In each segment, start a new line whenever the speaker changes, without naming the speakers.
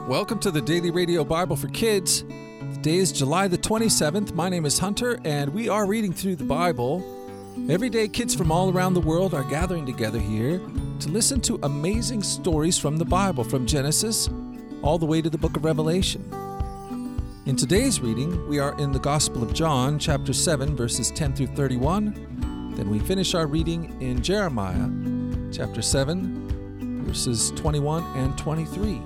Welcome to the Daily Radio Bible for Kids. Today is July the 27th. My name is Hunter, and we are reading through the Bible. Every day, kids from all around the world are gathering together here to listen to amazing stories from the Bible, from Genesis all the way to the book of Revelation. In today's reading, we are in the Gospel of John, chapter 7, verses 10 through 31. Then we finish our reading in Jeremiah, chapter 7, verses 21 and 23.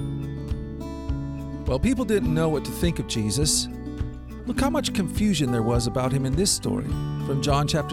Well, people didn't know what to think of Jesus. Look how much confusion there was about him in this story from John chapter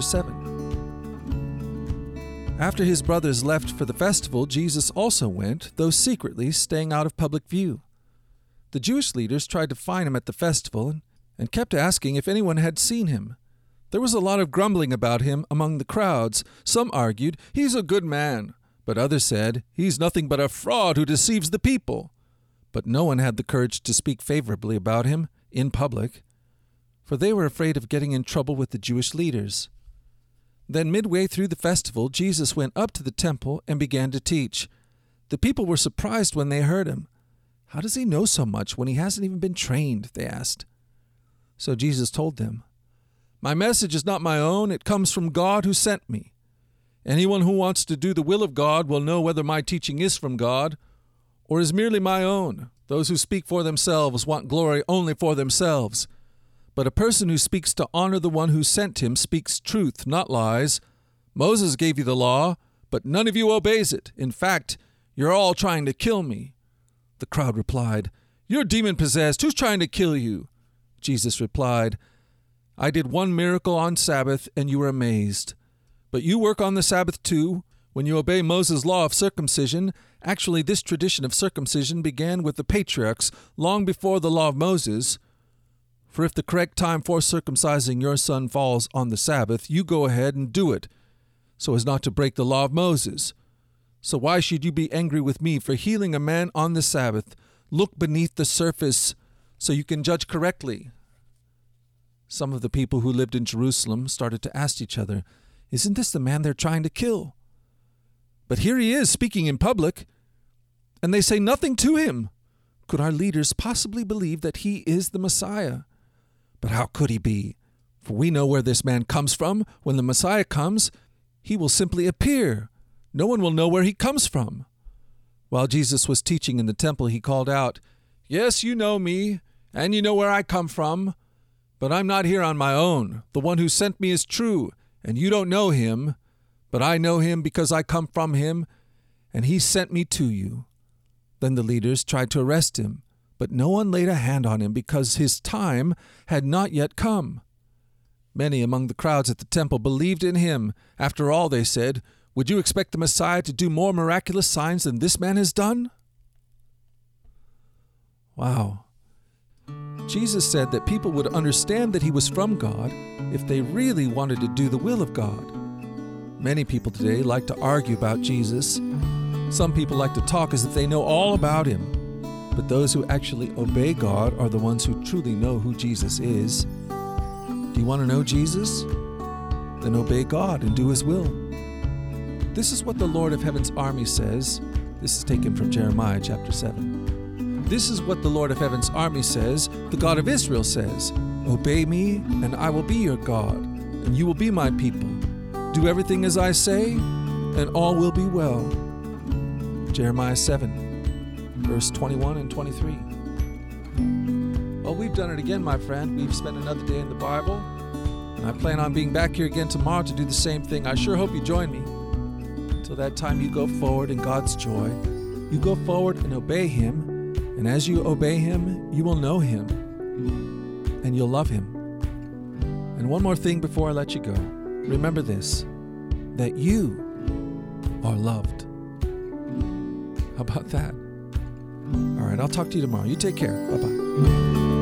7. After his brothers left for the festival, Jesus also went, though secretly, staying out of public view. The Jewish leaders tried to find him at the festival and kept asking if anyone had seen him. There was a lot of grumbling about him among the crowds. Some argued, "He's a good man," but others said, "He's nothing but a fraud who deceives the people." But no one had the courage to speak favorably about him in public, for they were afraid of getting in trouble with the Jewish leaders. Then midway through the festival, Jesus went up to the temple and began to teach. The people were surprised when they heard him. "How does he know so much when he hasn't even been trained?" they asked. So Jesus told them, "My message is not my own, it comes from God who sent me. Anyone who wants to do the will of God will know whether my teaching is from God or is merely my own. Those who speak for themselves want glory only for themselves. But a person who speaks to honor the one who sent him speaks truth, not lies. Moses gave you the law, but none of you obeys it. In fact, you're all trying to kill me." The crowd replied, "You're demon-possessed. Who's trying to kill you?" Jesus replied, "I did one miracle on Sabbath, and you were amazed. But you work on the Sabbath too, when you obey Moses' law of circumcision. Actually, this tradition of circumcision began with the patriarchs long before the law of Moses. For if the correct time for circumcising your son falls on the Sabbath, you go ahead and do it, so as not to break the law of Moses. So why should you be angry with me for healing a man on the Sabbath? Look beneath the surface so you can judge correctly." Some of the people who lived in Jerusalem started to ask each other, "Isn't this the man they're trying to kill? But here he is speaking in public, and they say nothing to him. Could our leaders possibly believe that he is the Messiah? But how could he be? For we know where this man comes from. When the Messiah comes, he will simply appear. No one will know where he comes from." While Jesus was teaching in the temple, he called out, "Yes, you know me, and you know where I come from. But I'm not here on my own. The one who sent me is true, and you don't know him. But I know him because I come from him, and he sent me to you." Then the leaders tried to arrest him, but no one laid a hand on him because his time had not yet come. Many among the crowds at the temple believed in him. After all, they said, "Would you expect the Messiah to do more miraculous signs than this man has done?" Wow. Jesus said that people would understand that he was from God if they really wanted to do the will of God. Many people today like to argue about Jesus. Some people like to talk as if they know all about him. But those who actually obey God are the ones who truly know who Jesus is. Do you want to know Jesus? Then obey God and do his will. This is what the Lord of Heaven's army says. This is taken from Jeremiah chapter 7. This is what the Lord of Heaven's army says, the God of Israel says, "Obey me, and I will be your God, and you will be my people. Do everything as I say, and all will be well." Jeremiah 7, verse 21 and 23. Well, we've done it again, my friend. We've spent another day in the Bible, and I plan on being back here again tomorrow to do the same thing. I sure hope you join me. Until that time, you go forward in God's joy. You go forward and obey him, and as you obey him, you will know him, and you'll love him. And one more thing before I let you go. Remember this, that you are loved. How about that? All right, I'll talk to you tomorrow. You take care. Bye-bye.